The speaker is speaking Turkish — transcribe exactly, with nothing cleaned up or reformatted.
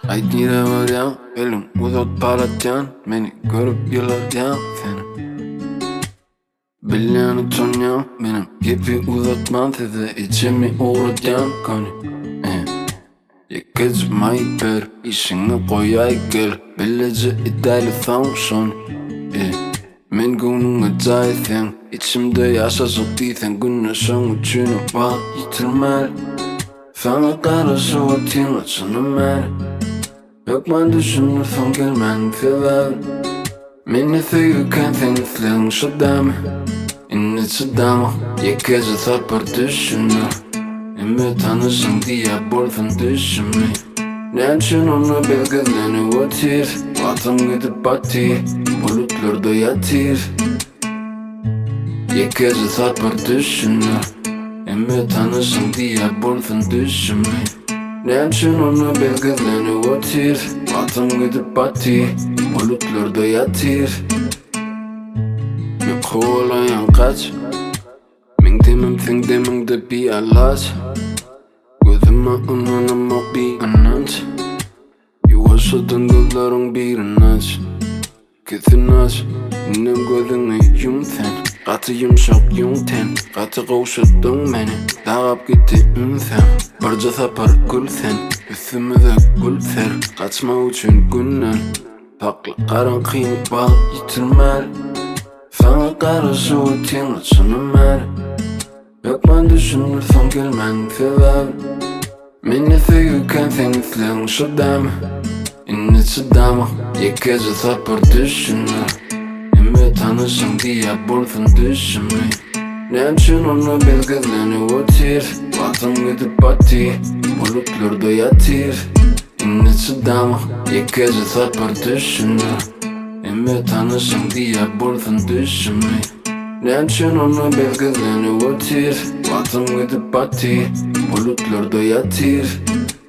Aydın'a varyan, elim uzat palatyan. Beni görüp yılatyan seni. Bilyani tanıyan, benim gibi uzatman. Size içimi uğratyan kani eh. Yakızmayı ver, işini koyay gel. Bilece iddialı sanmışsın eh. Men günün acaysen, içimde yaşasıp değilsen. Güneşin uçunu var yitirmel. Sana karşı o tinlaşını ver. Yok ben düşünürsem gelmen sever. Beni seviyorken sen izleyin şu deme. İnne şu dama, yakıcı sapır düşünür. Emme tanışın diye bolsun düşünmeyi. Ne için onu belgelerini otir. Batım gidip batır, bulutlarda yatır. Yakıcı sapır düşünür. Emme tanışın diye bolsun düşünmeyi. Ne için onu belgelerini otir. Batım gidip batır, bulutlarda yatır. Bir kovalayan kaç. Min demem sen demem de bir alaç. Gözüme inanamam bir inanç. Yuvaşadın gözlerin bir inanç. Kesin aç, inem gözünü yum sen. Katı yumşak yum ten. Katı kavuşadın beni. Dağıp gitti ünsen. Barca sapar gül sen. Üstümüze gül ser. Kaçma için günler. Paklı karanlığı bak yitirmel. Sana karşı o tinlaşını ver. Yok ben düşünürsem gelmen sever. Beni seviyorken sen izleyin şu deme. İnne şu dama, yakıcı sapır düşünür. Emme tanışın diye bolsun düşünmeyi. Ne için onu belgelerini otir. Batım gidip batır, bulutlarda yatır. İnne şu dama, yakıcı sapır düşünür. Emme tanışın diye bolsun düşünmeyi. Ne için onu belgelerini otir. Batım gidip batır, bulutlarda yatır.